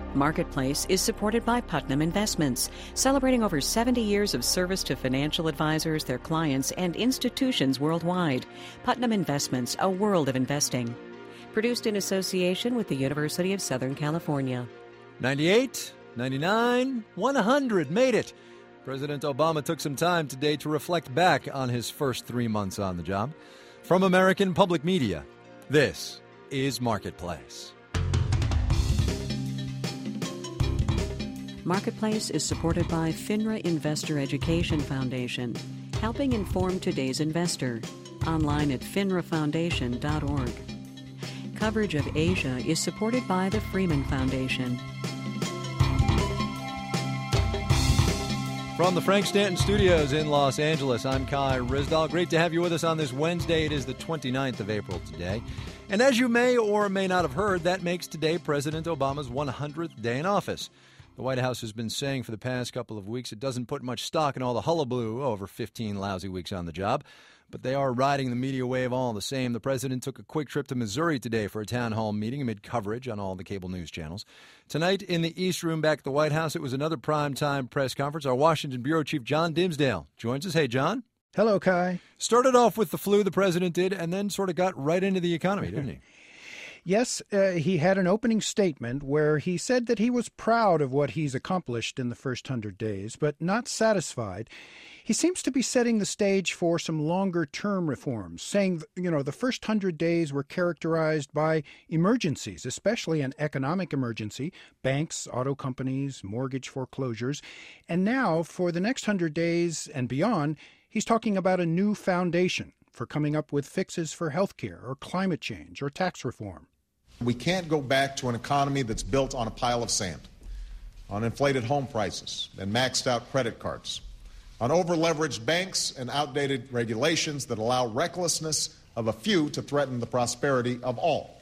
Marketplace is supported by Putnam Investments, celebrating over 70 years of service to financial advisors, their clients, and institutions worldwide. Putnam Investments, a world of investing. Produced in association with the University of Southern California. 98, 99, 100, made it. President Obama took some time today to reflect back on his first 3 months on the job. From American Public Media, this is Marketplace. Marketplace is supported by FINRA Investor Education Foundation, helping inform today's investor. Online at finrafoundation.org. Coverage of Asia is supported by the Freeman Foundation. From the Frank Stanton Studios in Los Angeles, I'm Kai Ryssdal. Great to have you with us on this Wednesday. It is the 29th of April today. And as you may or may not have heard, that makes today President Obama's 100th day in office. The White House has been saying for the past couple of weeks it doesn't put much stock in all the hullabaloo over 15 lousy weeks on the job. But they are riding the media wave all the same. The president took a quick trip to Missouri today for a town hall meeting amid coverage on all the cable news channels. Tonight in the East Room back at the White House, it was another primetime press conference. Our Washington Bureau Chief John Dimsdale joins us. Hey, John. Hello, Kai. Started off with the flu, the president did, and then sort of got right into the economy, didn't he? Yes, he had an opening statement where he said that he was proud of what he's accomplished in the first 100 days, but not satisfied. He seems to be setting the stage for some longer-term reforms, saying, the first 100 days were characterized by emergencies, especially an economic emergency, banks, auto companies, mortgage foreclosures. And now, for the next 100 days and beyond, he's talking about a new foundation for coming up with fixes for health care or climate change or tax reform. We can't go back to an economy that's built on a pile of sand, on inflated home prices and maxed out credit cards, on over-leveraged banks and outdated regulations that allow recklessness of a few to threaten the prosperity of all.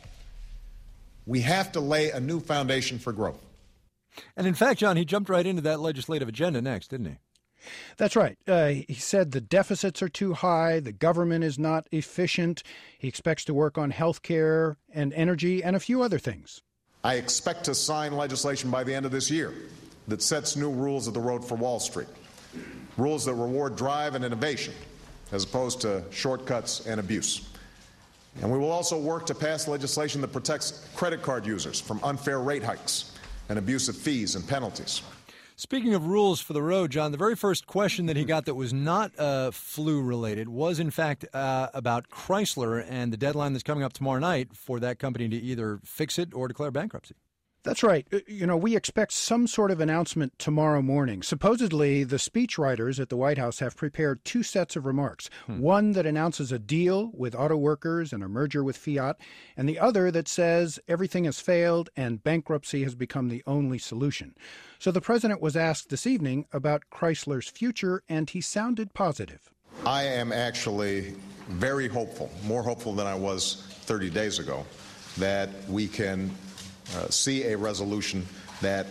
We have to lay a new foundation for growth. And in fact, John, he jumped right into that legislative agenda next, didn't he? That's right. He said the deficits are too high, the government is not efficient. He expects to work on health care and energy and a few other things. I expect to sign legislation by the end of this year that sets new rules of the road for Wall Street, rules that reward drive and innovation as opposed to shortcuts and abuse. And we will also work to pass legislation that protects credit card users from unfair rate hikes and abusive fees and penalties. Speaking of rules for the road, John, the very first question that he got that was not flu-related was, in fact, about Chrysler and the deadline that's coming up tomorrow night for that company to either fix it or declare bankruptcy. That's right. We expect some sort of announcement tomorrow morning. Supposedly, the speechwriters at the White House have prepared two sets of remarks. One that announces a deal with auto workers and a merger with Fiat, and the other that says everything has failed and bankruptcy has become the only solution. So the president was asked this evening about Chrysler's future, and he sounded positive. I am actually very hopeful, more hopeful than I was 30 days ago, that we can see a resolution that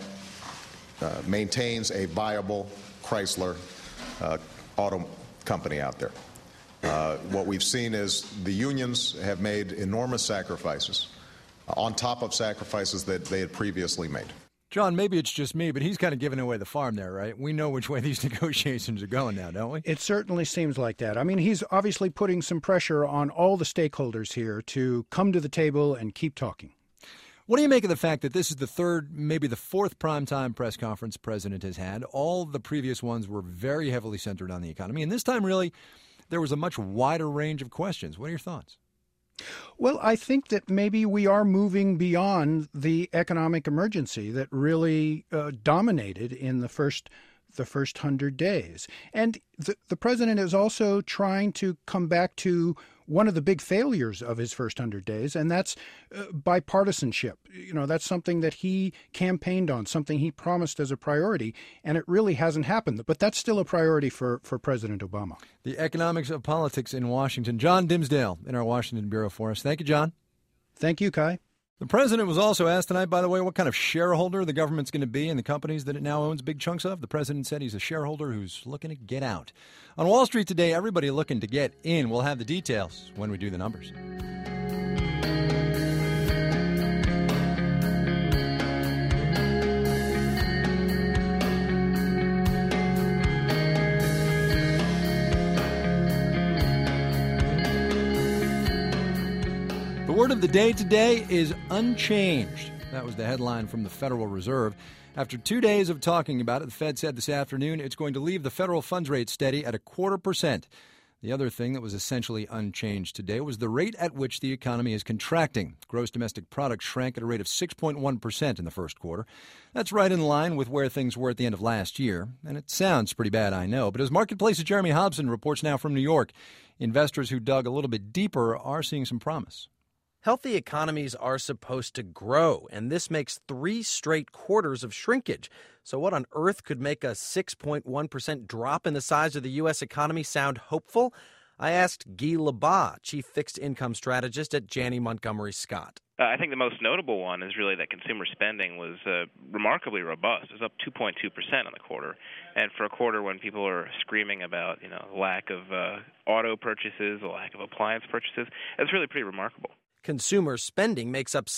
maintains a viable Chrysler auto company out there. What we've seen is the unions have made enormous sacrifices on top of sacrifices that they had previously made. John, maybe it's just me, but he's kind of giving away the farm there, right? We know which way these negotiations are going now, don't we? It certainly seems like that. I mean, he's obviously putting some pressure on all the stakeholders here to come to the table and keep talking. What do you make of the fact that this is the third, maybe the fourth primetime press conference the president has had? All the previous ones were very heavily centered on the economy. And this time, really, there was a much wider range of questions. What are your thoughts? Well, I think that maybe we are moving beyond the economic emergency that really dominated in the first 100 days. And the president is also trying to come back to one of the big failures of his first 100 days, and that's bipartisanship. That's something that he campaigned on, something he promised as a priority, and it really hasn't happened. But that's still a priority for President Obama. The economics of politics in Washington. John Dimsdale in our Washington Bureau for us. Thank you, John. Thank you, Kai. The president was also asked tonight, by the way, what kind of shareholder the government's going to be in the companies that it now owns big chunks of. The president said he's a shareholder who's looking to get out. On Wall Street today, everybody looking to get in. We'll have the details when we do the numbers. of the day today is unchanged. That was the headline from the Federal Reserve. After 2 days of talking about it, the Fed said this afternoon it's going to leave the federal funds rate steady at 0.25%. The other thing that was essentially unchanged today was the rate at which the economy is contracting. Gross domestic product shrank at a rate of 6.1% in the first quarter. That's right in line with where things were at the end of last year. And it sounds pretty bad, I know. But as Marketplace's Jeremy Hobson reports now from New York, investors who dug a little bit deeper are seeing some promise. Healthy economies are supposed to grow, and this makes 3 straight quarters of shrinkage. So what on earth could make a 6.1% drop in the size of the U.S. economy sound hopeful? I asked Guy Lebas, chief fixed income strategist at Janney Montgomery Scott. I think the most notable one is really that consumer spending was remarkably robust. It was up 2.2% on the quarter. And for a quarter when people are screaming about, lack of auto purchases, a lack of appliance purchases, it's really pretty remarkable. Consumer spending makes up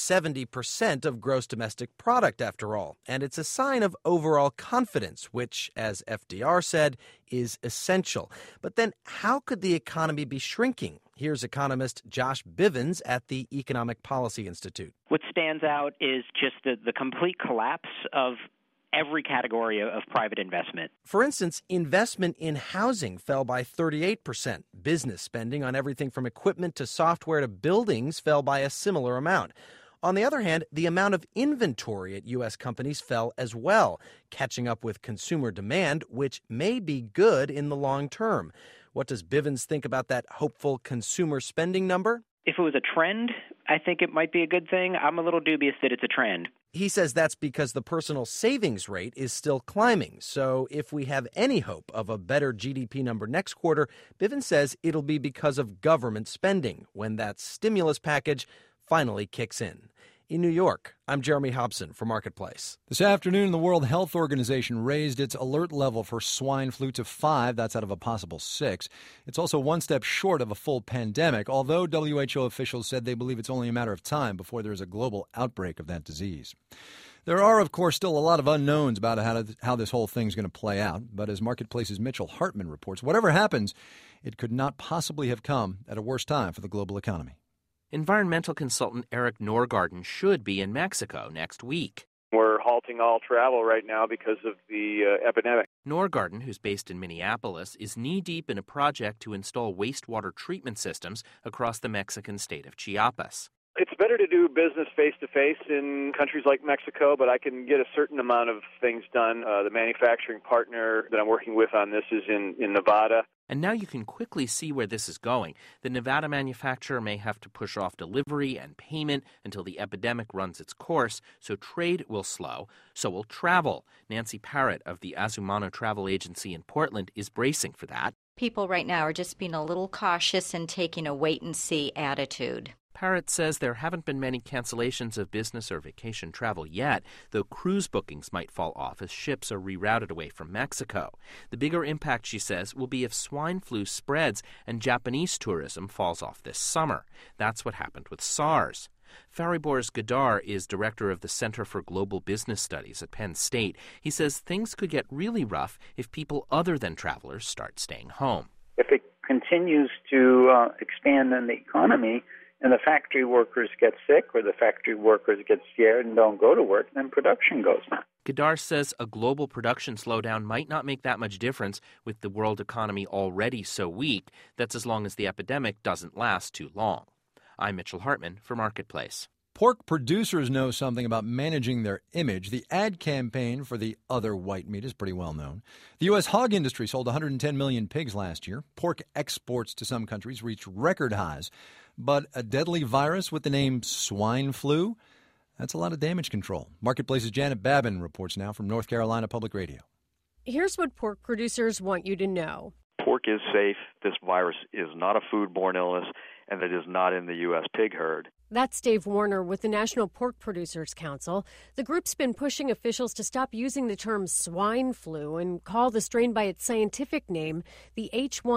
70% of gross domestic product, after all, and it's a sign of overall confidence, which, as FDR said, is essential. But then how could the economy be shrinking? Here's economist Josh Bivens at the Economic Policy Institute. What stands out is just the complete collapse of every category of private investment. For instance, investment in housing fell by 38%. Business spending on everything from equipment to software to buildings fell by a similar amount. On the other hand, the amount of inventory at U.S. companies fell as well, catching up with consumer demand, which may be good in the long term. What does Bivens think about that hopeful consumer spending number? If it was a trend, I think it might be a good thing. I'm a little dubious that it's a trend. He says that's because the personal savings rate is still climbing. So if we have any hope of a better GDP number next quarter, Bivens says it'll be because of government spending when that stimulus package finally kicks in. In New York, I'm Jeremy Hobson for Marketplace. This afternoon, the World Health Organization raised its alert level for swine flu to 5. That's out of a possible 6. It's also one step short of a full pandemic, although WHO officials said they believe it's only a matter of time before there is a global outbreak of that disease. There are, of course, still a lot of unknowns about how this whole thing's going to play out. But as Marketplace's Mitchell Hartman reports, whatever happens, it could not possibly have come at a worse time for the global economy. Environmental consultant Eric Norgarden should be in Mexico next week. We're halting all travel right now because of the epidemic. Norgarden, who's based in Minneapolis, is knee-deep in a project to install wastewater treatment systems across the Mexican state of Chiapas. It's better to do business face-to-face in countries like Mexico, but I can get a certain amount of things done. The manufacturing partner that I'm working with on this is in Nevada. And now you can quickly see where this is going. The Nevada manufacturer may have to push off delivery and payment until the epidemic runs its course, so trade will slow. So will travel. Nancy Parrott of the Azumano Travel Agency in Portland is bracing for that. People right now are just being a little cautious and taking a wait-and-see attitude. Parrott says there haven't been many cancellations of business or vacation travel yet, though cruise bookings might fall off as ships are rerouted away from Mexico. The bigger impact, she says, will be if swine flu spreads and Japanese tourism falls off this summer. That's what happened with SARS. Fariborz Gadar is director of the Center for Global Business Studies at Penn State. He says things could get really rough if people other than travelers start staying home. If it continues to expand in the economy, and the factory workers get sick or the factory workers get scared and don't go to work, then production goes down. Gadar says a global production slowdown might not make that much difference with the world economy already so weak. That's as long as the epidemic doesn't last too long. I'm Mitchell Hartman for Marketplace. Pork producers know something about managing their image. The ad campaign for the other white meat is pretty well known. The U.S. hog industry sold 110 million pigs last year. Pork exports to some countries reached record highs. But a deadly virus with the name swine flu? That's a lot of damage control. Marketplace's Janet Babin reports now from North Carolina Public Radio. Here's what pork producers want you to know. Pork is safe. This virus is not a foodborne illness, and it is not in the U.S. pig herd. That's Dave Warner with the National Pork Producers Council. The group's been pushing officials to stop using the term swine flu and call the strain by its scientific name, the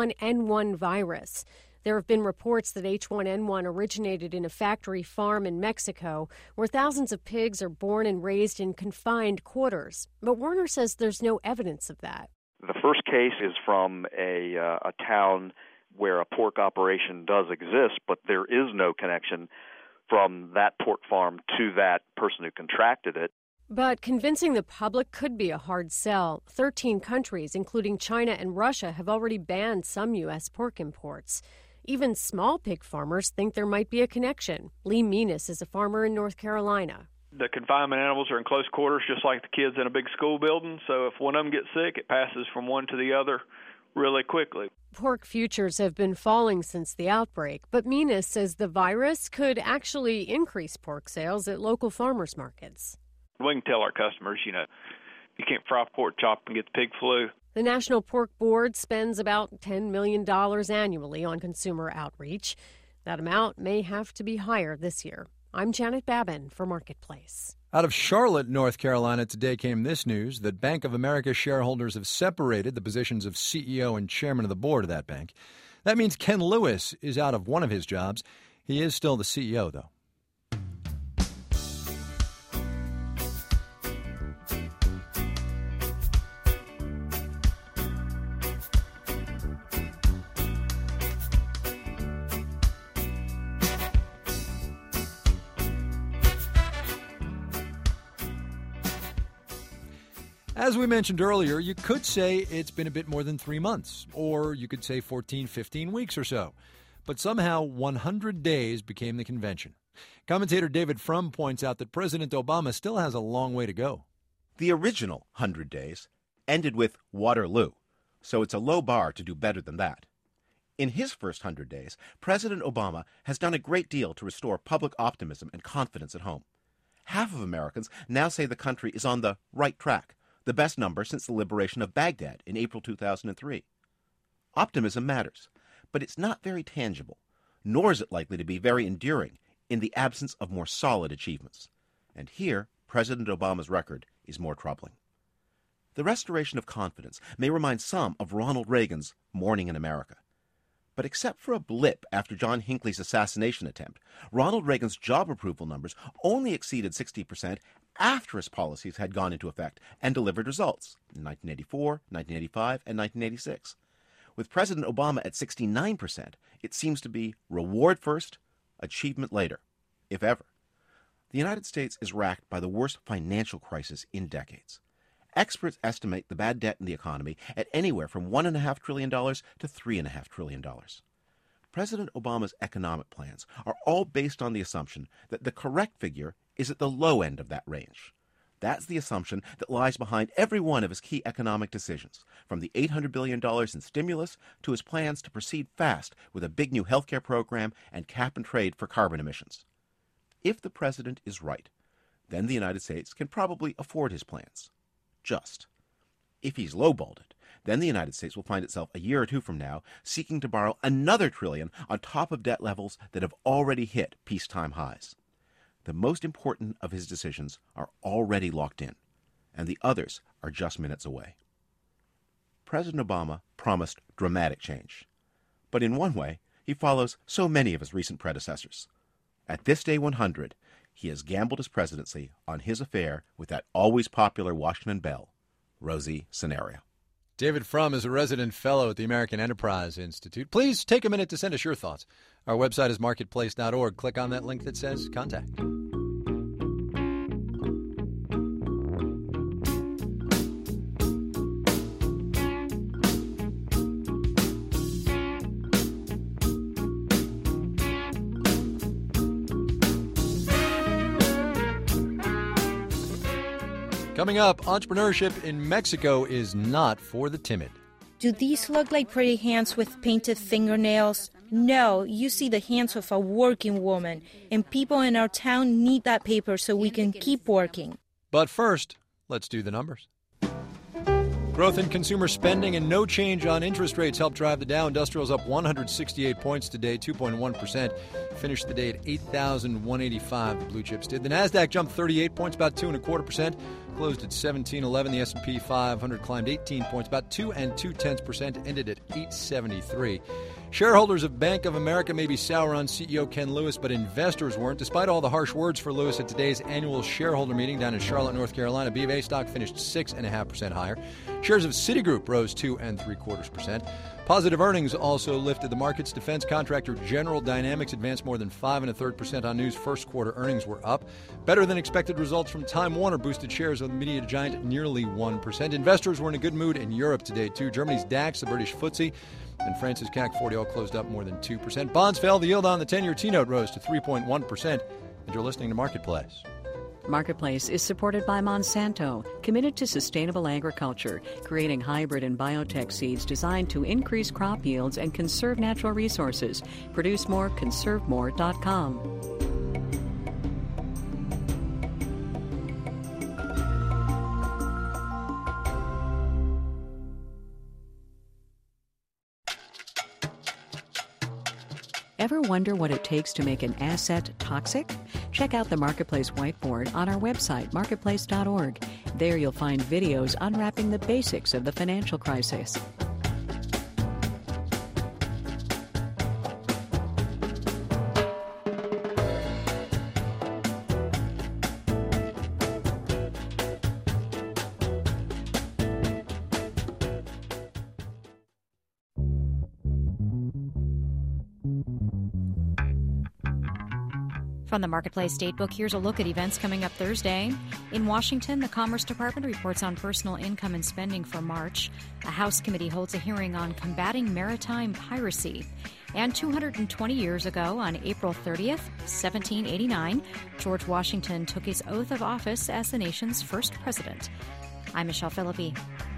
H1N1 virus. There have been reports that H1N1 originated in a factory farm in Mexico, where thousands of pigs are born and raised in confined quarters. But Warner says there's no evidence of that. The first case is from a town where a pork operation does exist, but there is no connection from that pork farm to that person who contracted it. But convincing the public could be a hard sell. 13 countries, including China and Russia, have already banned some U.S. pork imports. Even small pig farmers think there might be a connection. Lee Menas is a farmer in North Carolina. The confinement animals are in close quarters, just like the kids in a big school building. So if one of them gets sick, it passes from one to the other really quickly. Pork futures have been falling since the outbreak, but Menas says the virus could actually increase pork sales at local farmers markets. We can tell our customers, you can't fry pork chop and get the pig flu. The National Pork Board spends about $10 million annually on consumer outreach. That amount may have to be higher this year. I'm Janet Babin for Marketplace. Out of Charlotte, North Carolina, today came this news that Bank of America shareholders have separated the positions of CEO and chairman of the board of that bank. That means Ken Lewis is out of one of his jobs. He is still the CEO, though. As we mentioned earlier, you could say it's been a bit more than 3 months, or you could say 14, 15 weeks or so. But somehow 100 days became the convention. Commentator David Frum points out that President Obama still has a long way to go. The original 100 days ended with Waterloo, so it's a low bar to do better than that. In his first 100 days, President Obama has done a great deal to restore public optimism and confidence at home. Half of Americans now say the country is on the right track, the best number since the liberation of Baghdad in April 2003. Optimism matters, but it's not very tangible, nor is it likely to be very enduring in the absence of more solid achievements. And here, President Obama's record is more troubling. The restoration of confidence may remind some of Ronald Reagan's Morning in America. But except for a blip after John Hinckley's assassination attempt, Ronald Reagan's job approval numbers only exceeded 60% after his policies had gone into effect and delivered results in 1984, 1985, and 1986. With President Obama at 69%, it seems to be reward first, achievement later, if ever. The United States is racked by the worst financial crisis in decades. Experts estimate the bad debt in the economy at anywhere from $1.5 trillion to $3.5 trillion. President Obama's economic plans are all based on the assumption that the correct figure is at the low end of that range. That's the assumption that lies behind every one of his key economic decisions, from the $800 billion in stimulus to his plans to proceed fast with a big new health care program and cap and trade for carbon emissions. If the president is right, then the United States can probably afford his plans. Just. If he's lowballed it, then the United States will find itself a year or two from now seeking to borrow another $1 trillion on top of debt levels that have already hit peacetime highs. The most important of his decisions are already locked in, and the others are just minutes away. President Obama promised dramatic change, but in one way, he follows so many of his recent predecessors. At this day 100, he has gambled his presidency on his affair with that always popular Washington belle, Rosie Scenario. David Frum is a resident fellow at the American Enterprise Institute. Please take a minute to send us your thoughts. Our website is marketplace.org. Click on that link that says Contact. Coming up, entrepreneurship in Mexico is not for the timid. Do these look like pretty hands with painted fingernails? No, you see the hands of a working woman, and people in our town need that paper so we can keep working. But first, let's do the numbers. Growth in consumer spending and no change on interest rates helped drive the Dow Industrials up 168 points today, 2.1%. Finished the day at 8,185, the blue chips did. The Nasdaq jumped 38 points, about 2.25%. Closed at 1711. The S&P 500 climbed 18 points, about 2 2/10%, ended at 873. Shareholders of Bank of America may be sour on CEO Ken Lewis, but investors weren't. Despite all the harsh words for Lewis at today's annual shareholder meeting down in Charlotte, North Carolina, B of A stock finished 6.5% higher. Shares of Citigroup rose 2.75%. Positive earnings also lifted the markets. Defense contractor General Dynamics advanced more than 5.33% on news. First quarter earnings were up. Better than expected results from Time Warner boosted shares of the media giant nearly 1%. Investors were in a good mood in Europe today, too. Germany's DAX, the British FTSE, and France's CAC 40 all closed up more than 2%. Bonds fell. The yield on the 10-year T-note rose to 3.1%. And you're listening to Marketplace. Marketplace is supported by Monsanto, committed to sustainable agriculture, creating hybrid and biotech seeds designed to increase crop yields and conserve natural resources. Produce more, conservemore.com. Ever wonder what it takes to make an asset toxic? Check out the Marketplace whiteboard on our website, marketplace.org. There you'll find videos unwrapping the basics of the financial crisis. From the Marketplace Datebook, here's a look at events coming up Thursday. In Washington, the Commerce Department reports on personal income and spending for March. A House committee holds a hearing on combating maritime piracy. And 220 years ago, on April 30th, 1789, George Washington took his oath of office as the nation's first president. I'm Michelle Philippi.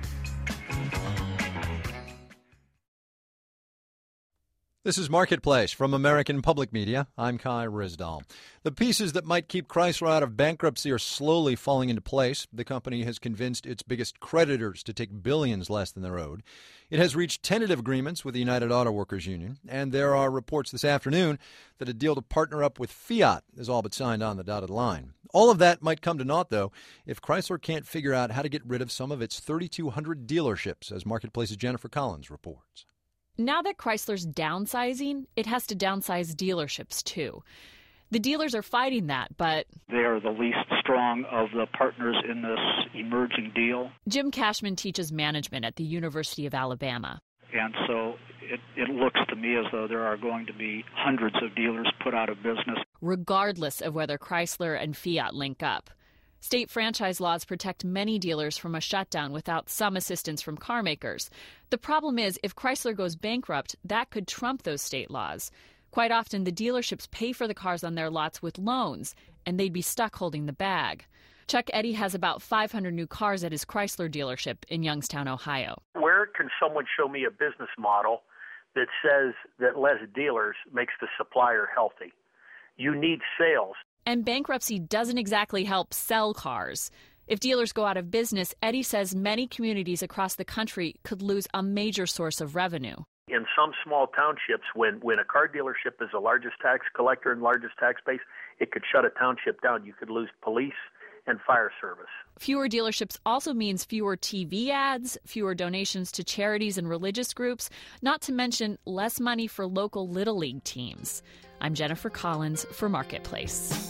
This is Marketplace from American Public Media. I'm Kai Ryssdal. The pieces that might keep Chrysler out of bankruptcy are slowly falling into place. The company has convinced its biggest creditors to take billions less than they're owed. It has reached tentative agreements with the United Auto Workers Union, and there are reports this afternoon that a deal to partner up with Fiat is all but signed on the dotted line. All of that might come to naught, though, if Chrysler can't figure out how to get rid of some of its 3,200 dealerships, as Marketplace's Jennifer Collins reports. Now that Chrysler's downsizing, it has to downsize dealerships, too. The dealers are fighting that, but they are the least strong of the partners in this emerging deal. Jim Cashman teaches management at the University of Alabama. And so it looks to me as though there are going to be hundreds of dealers put out of business, regardless of whether Chrysler and Fiat link up. State franchise laws protect many dealers from a shutdown without some assistance from car makers. The problem is, if Chrysler goes bankrupt, that could trump those state laws. Quite often, the dealerships pay for the cars on their lots with loans, and they'd be stuck holding the bag. Chuck Eddy has about 500 new cars at his Chrysler dealership in Youngstown, Ohio. Where can someone show me a business model that says that less dealers makes the supplier healthy? You need sales. And bankruptcy doesn't exactly help sell cars. If dealers go out of business, Eddy says many communities across the country could lose a major source of revenue. In some small townships, when a car dealership is the largest tax collector and largest tax base, it could shut a township down. You could lose police and fire service. Fewer dealerships also means fewer TV ads, fewer donations to charities and religious groups, not to mention less money for local Little League teams. I'm Jennifer Collins for Marketplace.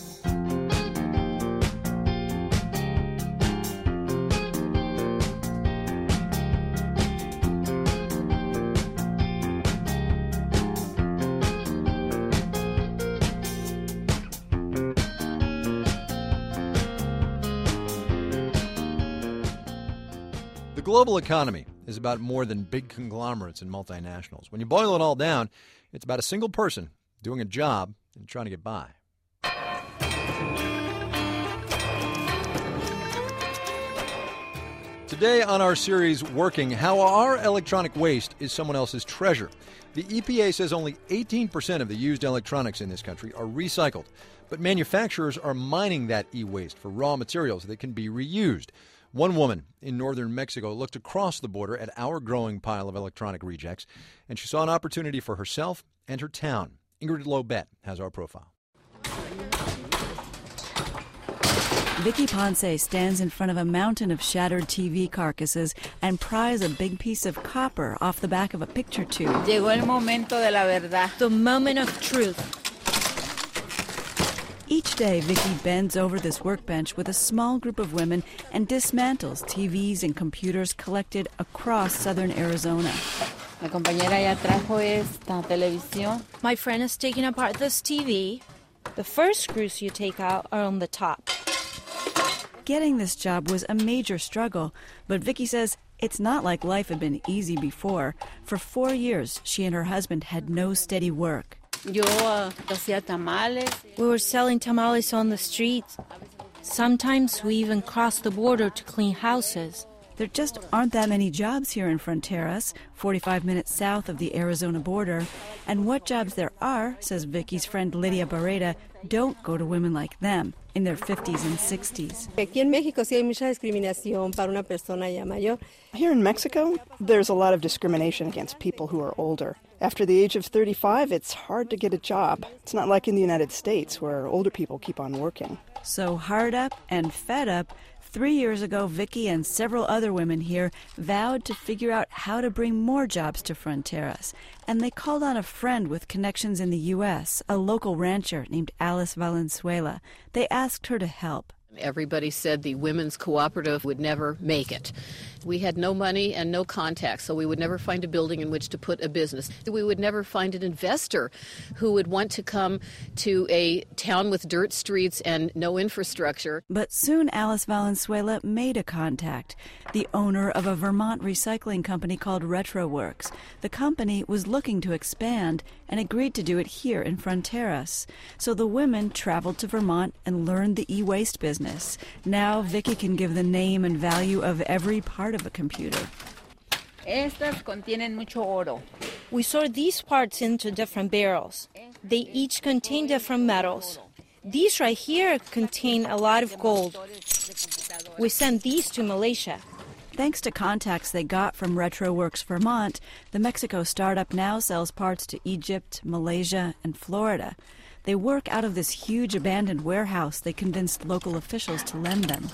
The global economy is about more than big conglomerates and multinationals. When you boil it all down, it's about a single person doing a job and trying to get by. Today on our series, Working, how our electronic waste is someone else's treasure. The EPA says only 18% of the used electronics in this country are recycled, but manufacturers are mining that e-waste for raw materials that can be reused. One woman in northern Mexico looked across the border at our growing pile of electronic rejects, and she saw an opportunity for herself and her town. Ingrid Lobet has our profile. Vicky Ponce stands in front of a mountain of shattered TV carcasses and pries a big piece of copper off the back of a picture tube. Llegó el momento de la verdad. The moment of truth. Each day, Vicky bends over this workbench with a small group of women and dismantles TVs and computers collected across southern Arizona. La compañera ya trajo esta televisión. My friend is taking apart this TV. The first screws you take out are on the top. Getting this job was a major struggle, but Vicky says it's not like life had been easy before. For 4 years, she and her husband had no steady work. Yo hacía tamales. We were selling tamales on the streets. Sometimes we even crossed the border to clean houses. There just aren't that many jobs here in Fronteras, 45 minutes south of the Arizona border. And what jobs there are, says Vicky's friend Lydia Barreda, don't go to women like them in their 50s and 60s. Aquí en México sí hay mucha discriminación para una persona ya mayor. Here in Mexico, there's a lot of discrimination against people who are older. After the age of 35, it's hard to get a job. It's not like in the United States, where older people keep on working. So hard up and fed up, 3 years ago, Vicky and several other women here vowed to figure out how to bring more jobs to Fronteras. And they called on a friend with connections in the U.S., a local rancher named Alice Valenzuela. They asked her to help. Everybody said the women's cooperative would never make it. We had no money and no contacts, so we would never find a building in which to put a business. We would never find an investor who would want to come to a town with dirt streets and no infrastructure. But soon Alice Valenzuela made a contact, the owner of a Vermont recycling company called RetroWorks. The company was looking to expand and agreed to do it here in Fronteras. So the women traveled to Vermont and learned the e-waste business. Now Vicky can give the name and value of every part of a computer. Estas contienen mucho oro. We sort these parts into different barrels. They each contain different metals. These right here contain a lot of gold. We send these to Malaysia. Thanks to contacts they got from RetroWorks Vermont, the Mexico startup now sells parts to Egypt, Malaysia, and Florida. They work out of this huge abandoned warehouse they convinced local officials to lend them.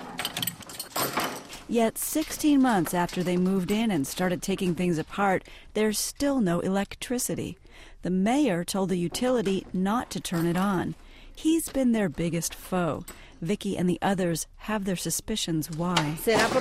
Yet 16 months after they moved in and started taking things apart, there's still no electricity. The mayor told the utility not to turn it on. He's been their biggest foe. Vicky and the others have their suspicions why.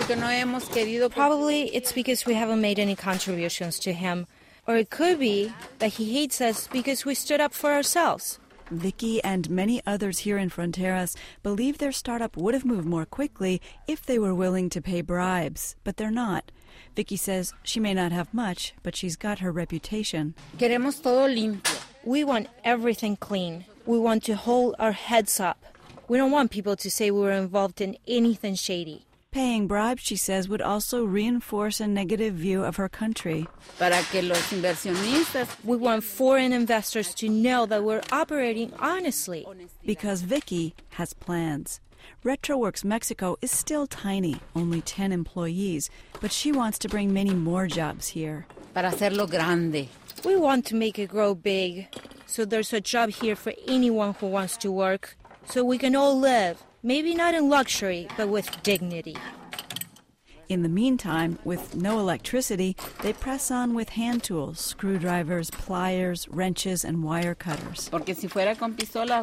Probably it's because we haven't made any contributions to him. Or it could be that he hates us because we stood up for ourselves. Vicky and many others here in Fronteras believe their startup would have moved more quickly if they were willing to pay bribes, but they're not. Vicky says she may not have much, but she's got her reputation. Queremos todo limpio. We want everything clean. We want to hold our heads up. We don't want people to say we were involved in anything shady. Paying bribes, she says, would also reinforce a negative view of her country. Para que los inversionistas. We want foreign investors to know that we're operating honestly. Because Vicky has plans. RetroWorks Mexico is still tiny, only 10 employees, but she wants to bring many more jobs here. Para hacerlo grande. We want to make it grow big, so there's a job here for anyone who wants to work, so we can all live. Maybe not in luxury, but with dignity. In the meantime, with no electricity, they press on with hand tools, screwdrivers, pliers, wrenches, and wire cutters. Porque si fuera con pistola,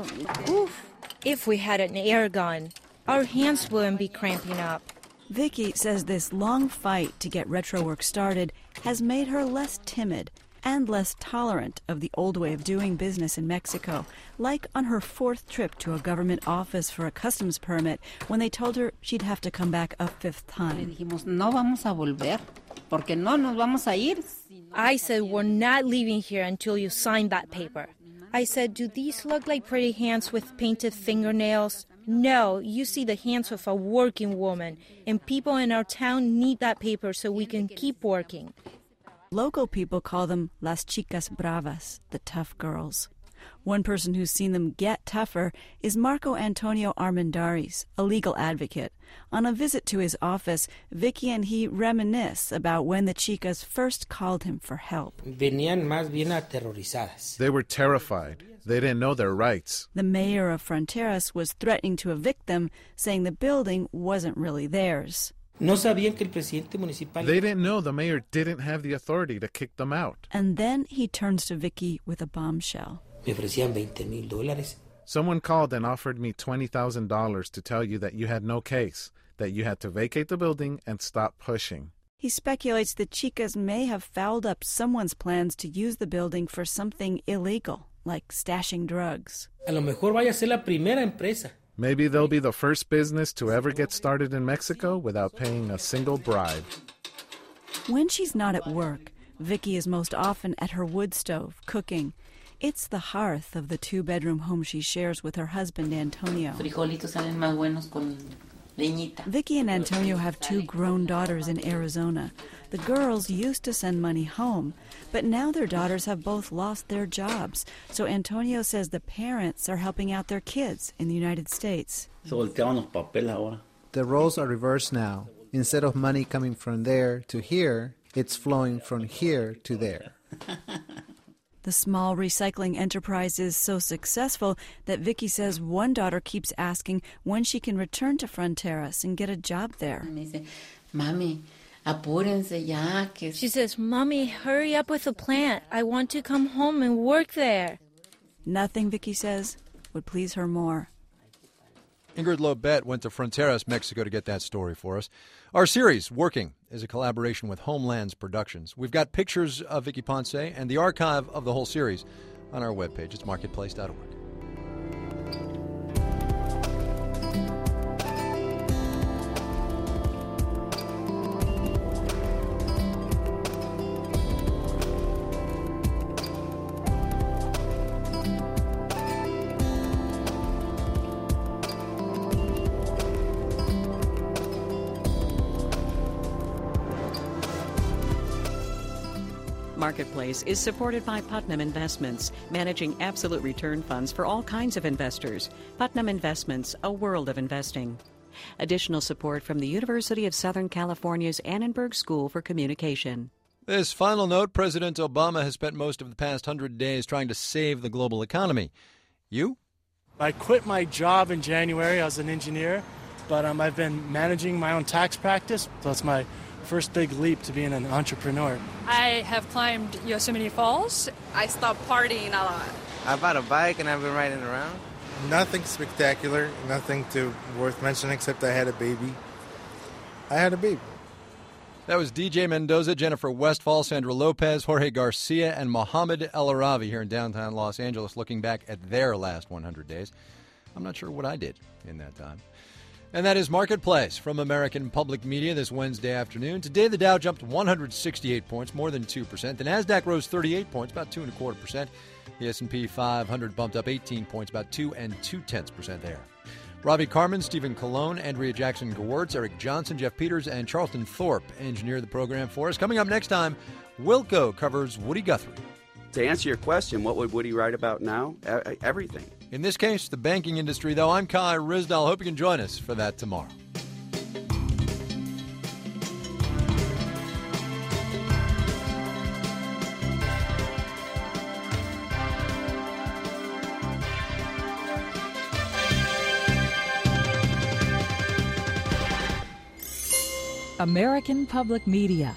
if we had an air gun, our hands wouldn't be cramping up. Vicky says this long fight to get RetroWorks started has made her less timid and less tolerant of the old way of doing business in Mexico, like on her 4th trip to a government office for a customs permit when they told her she'd have to come back a 5th time. Le dijimos, no vamos a volver, porque no nos vamos a ir. I said, we're not leaving here until you sign that paper. I said, do these look like pretty hands with painted fingernails? No, you see the hands of a working woman, and people in our town need that paper so we can keep working. Local people call them las chicas bravas, the tough girls. One person who's seen them get tougher is Marco Antonio Armendariz, a legal advocate. On a visit to his office, Vicky and he reminisce about when the chicas first called him for help. They were terrified. They didn't know their rights. The mayor of Fronteras was threatening to evict them, saying the building wasn't really theirs. They didn't know the mayor didn't have the authority to kick them out. And then he turns to Vicky with a bombshell. Someone called and offered me $20,000 to tell you that you had no case, that you had to vacate the building and stop pushing. He speculates the chicas may have fouled up someone's plans to use the building for something illegal, like stashing drugs. Maybe they'll be the first business to ever get started in Mexico without paying a single bribe. When she's not at work, Vicky is most often at her wood stove, cooking. It's the hearth of the two-bedroom home she shares with her husband, Antonio. Vicky and Antonio have two grown daughters in Arizona. The girls used to send money home, but now their daughters have both lost their jobs. So Antonio says the parents are helping out their kids in the United States. The roles are reversed now. Instead of money coming from there to here, it's flowing from here to there. The small recycling enterprise is so successful that Vicky says one daughter keeps asking when she can return to Fronteras and get a job there. She says, Mommy, hurry up with the plant. I want to come home and work there. Nothing, Vicky says, would please her more. Ingrid Lobet went to Fronteras, Mexico to get that story for us. Our series, Working, is a collaboration with Homelands Productions. We've got pictures of Vicky Ponce and the archive of the whole series on our webpage. It's marketplace.org. Marketplace is supported by Putnam Investments, managing absolute return funds for all kinds of investors. Putnam Investments, a world of investing. Additional support from the University of Southern California's Annenberg School for Communication. This final note, President Obama has spent most of the past 100 days trying to save the global economy. You? I quit my job in January. I was an engineer, but I've been managing my own tax practice, so it's my first big leap to being an entrepreneur. I have climbed Yosemite Falls. I stopped partying a lot. I bought a bike and I've been riding around. Nothing spectacular, nothing worth mentioning except I had a baby. That was DJ Mendoza, Jennifer Westphal, Sandra Lopez, Jorge Garcia, and Mohammed El Arabi here in downtown Los Angeles, looking back at their last 100 days. I'm not sure what I did in that time. And that is Marketplace from American Public Media this Wednesday afternoon. Today, the Dow jumped 168 points, more than 2%. The Nasdaq rose 38 points, about 2.25%. The S&P 500 bumped up 18 points, about 2.2% there. Robbie Carmen, Stephen Colon, Andrea Jackson-Gewirtz, Eric Johnson, Jeff Peters, and Charlton Thorpe engineer the program for us. Coming up next time, Wilco covers Woody Guthrie. To answer your question, what would Woody write about now? Everything. In this case, the banking industry, though. I'm Kai Ryssdal. Hope you can join us for that tomorrow. American Public Media.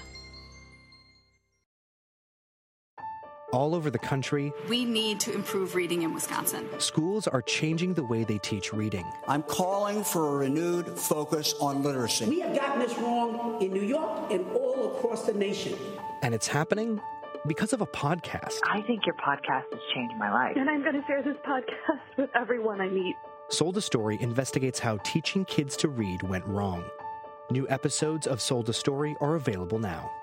All over the country, we need to improve reading in Wisconsin. Schools are changing the way they teach reading. I'm calling for a renewed focus on literacy. We have gotten this wrong in New York and all across the nation. And it's happening because of a podcast. I think your podcast has changed my life. And I'm going to share this podcast with everyone I meet. Sold a Story investigates how teaching kids to read went wrong. New episodes of Sold a Story are available now.